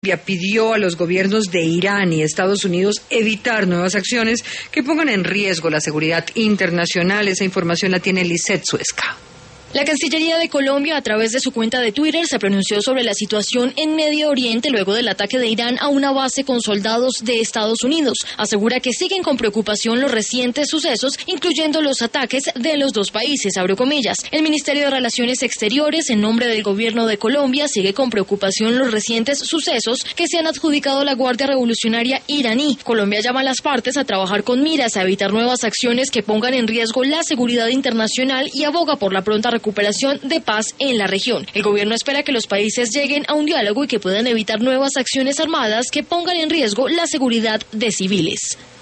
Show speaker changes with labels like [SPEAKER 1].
[SPEAKER 1] pidió a los gobiernos de Irán y Estados Unidos evitar nuevas acciones que pongan en riesgo la seguridad internacional. Esa información la tiene Lisette Suezca.
[SPEAKER 2] La Cancillería de Colombia, a través de su cuenta de Twitter, se pronunció sobre la situación en Medio Oriente luego del ataque de Irán a una base con soldados de Estados Unidos. Asegura que siguen con preocupación los recientes sucesos, incluyendo los ataques de los dos países, abro comillas. El Ministerio de Relaciones Exteriores, en nombre del gobierno de Colombia, sigue con preocupación los recientes sucesos que se han adjudicado a la Guardia Revolucionaria iraní. Colombia llama a las partes a trabajar con miras a evitar nuevas acciones que pongan en riesgo la seguridad internacional y aboga por la pronta recuperación de paz en la región. El gobierno espera que los países lleguen a un diálogo y que puedan evitar nuevas acciones armadas que pongan en riesgo la seguridad de civiles.